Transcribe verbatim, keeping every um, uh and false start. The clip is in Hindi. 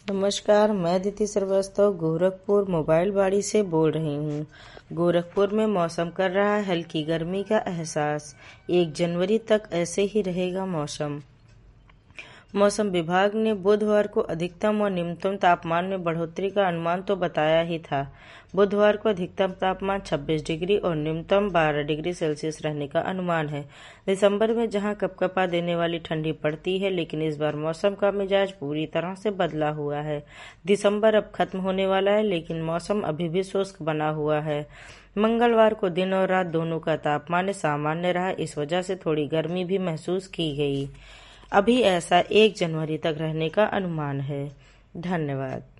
नमस्कार, मैं अदिति श्रीवास्तव गोरखपुर मोबाइल बाड़ी से बोल रही हूँ। गोरखपुर में मौसम कर रहा है हल्की गर्मी का एहसास। एक जनवरी तक ऐसे ही रहेगा मौसम। मौसम विभाग ने बुधवार को अधिकतम और न्यूनतम तापमान में बढ़ोतरी का अनुमान तो बताया ही था। बुधवार को अधिकतम तापमान छब्बीस डिग्री और न्यूनतम बारह डिग्री सेल्सियस रहने का अनुमान है। दिसंबर में जहां कपकपा देने वाली ठंडी पड़ती है, लेकिन इस बार मौसम का मिजाज पूरी तरह से बदला हुआ है। दिसंबर अब खत्म होने वाला है, लेकिन मौसम अभी भी शुष्क बना हुआ है। मंगलवार को दिन और रात दोनों का तापमान सामान्य रहा। इस वजह से थोड़ी गर्मी भी महसूस की गई। अभी ऐसा एक जनवरी तक रहने का अनुमान है। धन्यवाद।